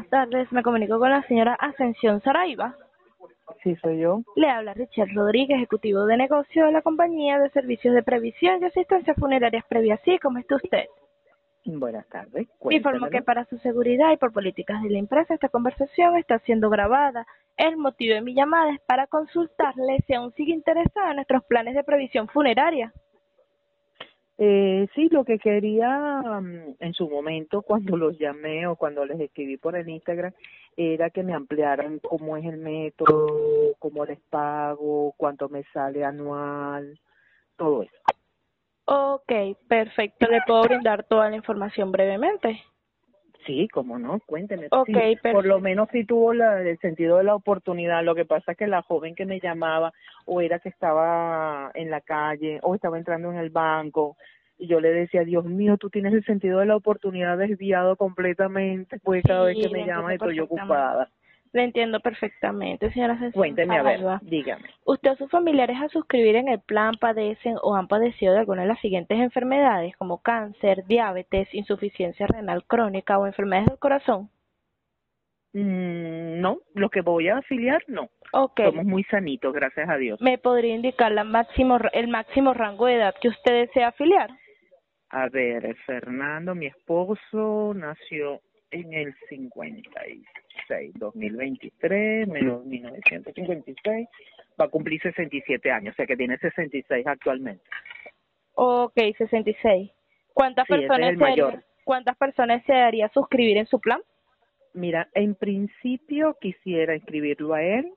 buenas tardes. Me comunico con la señora Ascensión Saraiva. Sí, soy yo. Le habla Richard Rodríguez, ejecutivo de negocio de la compañía de servicios de previsión y asistencia funerarias previa. ¿Sí? ¿Cómo está usted? Buenas tardes, Le informo que cuéntemelo. para su seguridad y por políticas de la empresa esta conversación está siendo grabada. El motivo de mi llamada es para consultarle si aún sigue interesada en nuestros planes de previsión funeraria. Sí, lo que quería en su momento cuando los llamé o cuando les escribí por el Instagram era que me ampliaran cómo es el método, cómo les pago, cuánto me sale anual, todo eso. Ok, perfecto. ¿Le puedo brindar toda la información brevemente? Sí, cómo no, cuénteme. Ok, Sí, por lo perfecto. menos sí tuvo el sentido de la oportunidad. Lo que pasa es que la joven que me llamaba o era que estaba en la calle o estaba entrando en el banco y yo le decía, Dios mío, tú tienes el sentido de la oportunidad desviado completamente, pues cada vez que Sí, le me llama entiendo estoy perfectamente. ocupada. Le entiendo perfectamente, señora Ascensión Cuénteme a ver, Saraiva. dígame. ¿Usted o sus familiares al suscribir en el plan padecen o han padecido de alguna de las siguientes enfermedades como cáncer, diabetes, insuficiencia renal crónica o enfermedades del corazón? No, lo que voy a afiliar, no. Ok. Somos muy sanitos, gracias a Dios. ¿Me podría indicar el máximo rango de edad que usted desea afiliar? A ver, Fernando, mi esposo, nació en el 56, 2023, menos 1956, va a cumplir 67 años, o sea que tiene 66 actualmente. Ok, 66. ¿Cuántas Sí, ese es personas el mayor. cuántas personas se daría suscribir en su plan? Mira, en principio quisiera inscribirlo a él,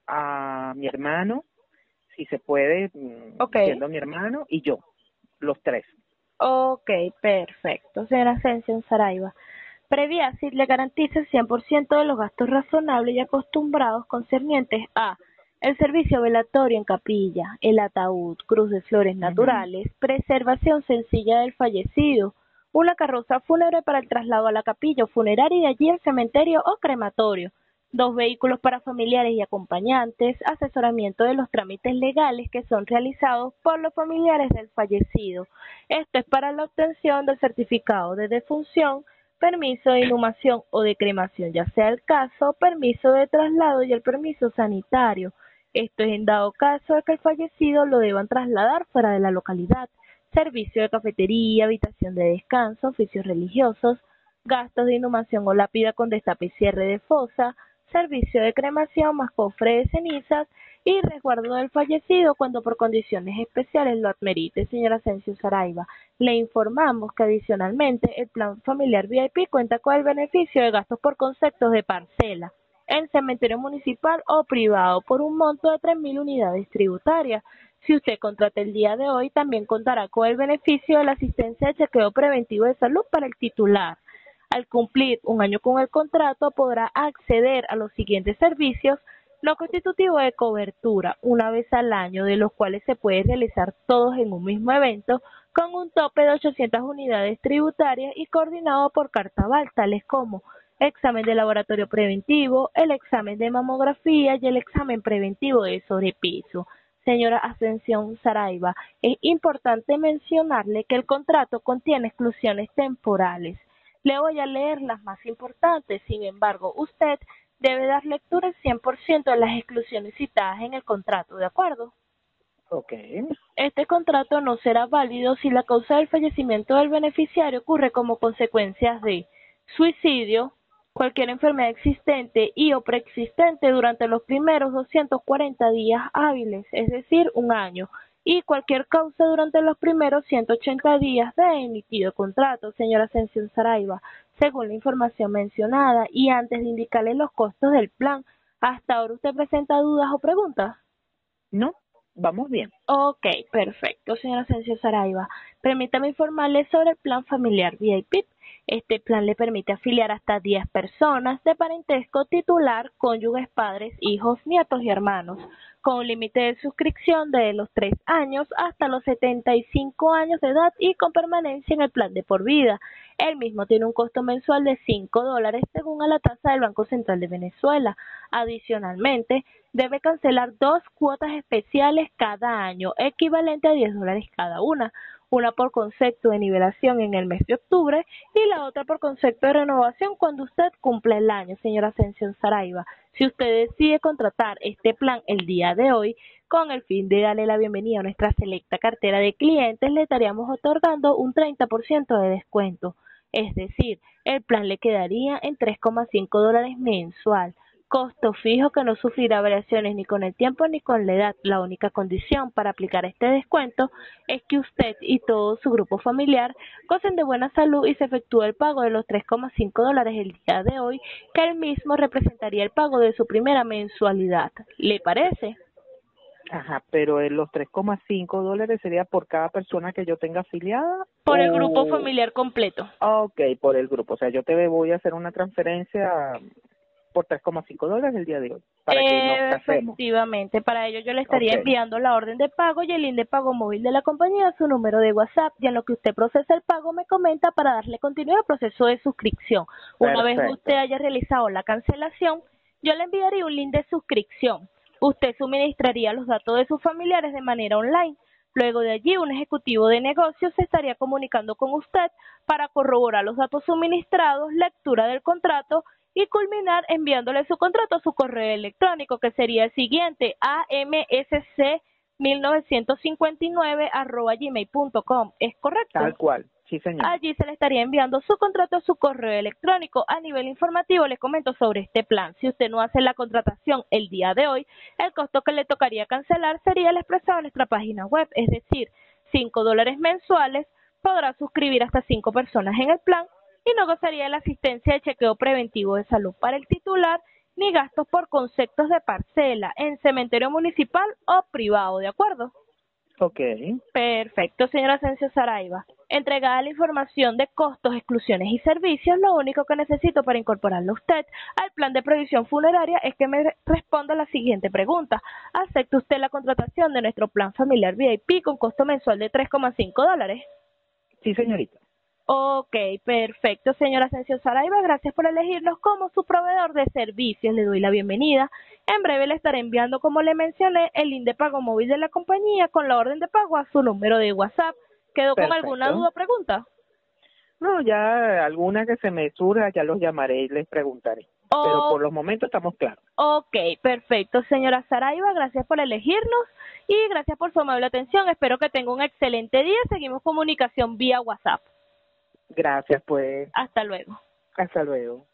a mi hermano, si se puede, Ok. siendo mi hermano, y yo, los tres. Ok, perfecto. Señora Ascensión Saraiva. Previa CID le garantiza el 100% de los gastos razonables y acostumbrados concernientes a el servicio velatorio en capilla, el ataúd, cruz de flores Ujú. naturales, preservación sencilla del fallecido, una carroza fúnebre para el traslado a la capilla o funeraria y de allí al cementerio o crematorio, 2 vehículos para familiares y acompañantes, asesoramiento de los trámites legales que son realizados por los familiares del fallecido. Esto es para la obtención del certificado de defunción, permiso de inhumación o de cremación, ya sea el caso, permiso de traslado y el permiso sanitario. Esto es en dado caso de que el fallecido lo deban trasladar fuera de la localidad. Servicio de cafetería, habitación de descanso, oficios religiosos, gastos de inhumación o lápida con destape y cierre de fosa, servicio de cremación más cofre de cenizas y resguardo del fallecido cuando por condiciones especiales lo admerite. Señora Ascensión Saraiva, le informamos que adicionalmente el plan familiar VIP cuenta con el beneficio de gastos por conceptos de parcela en cementerio municipal o privado por un monto de 3.000 unidades tributarias. Si usted contrata el día de hoy, también contará con el beneficio de la asistencia de chequeo preventivo de salud para el titular. Al cumplir un año con el contrato, podrá acceder a los siguientes servicios no constitutivos de cobertura una vez al año, de los cuales se puede realizar todos en un mismo evento, con un tope de 800 unidades tributarias y coordinado por Cartaval, tales como examen de laboratorio preventivo, el examen de mamografía y el examen preventivo de sobrepeso. Señora Ascensión Saraiva, es importante mencionarle que el contrato contiene exclusiones temporales. Le voy a leer las más importantes, sin embargo, usted debe dar lectura al 100% de las exclusiones citadas en el contrato, ¿de acuerdo? Ok. Este contrato no será válido si la causa del fallecimiento del beneficiario ocurre como consecuencias de suicidio, cualquier enfermedad existente y o preexistente durante los primeros 240 días hábiles, es decir, un año, y cualquier causa durante los primeros 180 días de emitido contrato, señora Ascensión Saraiva, según la información mencionada, y antes de indicarle los costos del plan, ¿hasta ahora usted presenta dudas o preguntas? No, vamos bien. Ok, perfecto, señora Ascensión Saraiva. Permítame informarle sobre el plan familiar VIP. Este plan le permite afiliar hasta 10 personas de parentesco titular, cónyuges, padres, hijos, nietos y hermanos, con un límite de suscripción de los 3 años hasta los 75 años de edad y con permanencia en el plan de por vida. El mismo tiene un costo mensual de $5 según a la tasa del Banco Central de Venezuela. Adicionalmente, debe cancelar 2 cuotas especiales cada año, equivalente a $10 cada una. una por concepto de nivelación en el mes de octubre y la otra por concepto de renovación cuando usted cumple el año, señora Ascensión Saraiva. Si usted decide contratar este plan el día de hoy, con el fin de darle la bienvenida a nuestra selecta cartera de clientes, le estaríamos otorgando un 30% de descuento. Es decir, el plan le quedaría en $3,5 mensual. Costo fijo que no sufrirá variaciones ni con el tiempo ni con la edad. La única condición para aplicar este descuento es que usted y todo su grupo familiar gocen de buena salud y se efectúe el pago de los $3,5 el día de hoy, que el mismo representaría el pago de su primera mensualidad. ¿Le parece? Ajá, pero los $3,5 sería por cada persona que yo tenga afiliada. Por el grupo familiar completo. Ok, por el grupo. O sea, yo te voy a hacer una transferencia por $3,5 el día de hoy, para que nos casemos. Efectivamente, para ello yo le estaría enviando la orden de pago y el link de pago móvil de la compañía a su número de WhatsApp, y en lo que usted procesa el pago me comenta para darle continuidad al proceso de suscripción. Una vez usted haya realizado la cancelación, yo le enviaría un link de suscripción. Usted suministraría los datos de sus familiares de manera online. Luego de allí, un ejecutivo de negocios se estaría comunicando con usted para corroborar los datos suministrados, lectura del contrato y culminar enviándole su contrato a su correo electrónico, que sería el siguiente: amsc1959@gmail.com. ¿Es correcto? Tal cual, sí señor. Allí se le estaría enviando su contrato a su correo electrónico. A nivel informativo les comento sobre este plan. Si usted no hace la contratación el día de hoy, el costo que le tocaría cancelar sería el expresado en nuestra página web, es decir, $5 mensuales. Podrá suscribir hasta 5 personas en el plan y no gozaría de la asistencia de chequeo preventivo de salud para el titular, ni gastos por conceptos de parcela en cementerio municipal o privado, ¿de acuerdo? Ok. Perfecto, señora Ascensión Saraiva. Entregada la información de costos, exclusiones y servicios, lo único que necesito para incorporarlo a usted al plan de previsión funeraria es que me responda la siguiente pregunta. ¿Acepta usted la contratación de nuestro plan familiar VIP con costo mensual de $3,5? Sí, señorita. Ok, perfecto, señora Ascensión Saraiva, gracias por elegirnos como su proveedor de servicios, le doy la bienvenida. En breve le estaré enviando, como le mencioné, el link de pago móvil de la compañía con la orden de pago a su número de WhatsApp. ¿Quedó con alguna duda o pregunta? No, ya alguna que se me surja, ya los llamaré y les preguntaré. Pero por los momentos estamos claros. Ok, perfecto, señora Saraiva, gracias por elegirnos y gracias por su amable atención. Espero que tenga un excelente día. Seguimos comunicación vía WhatsApp. Gracias, pues. Hasta luego. Hasta luego.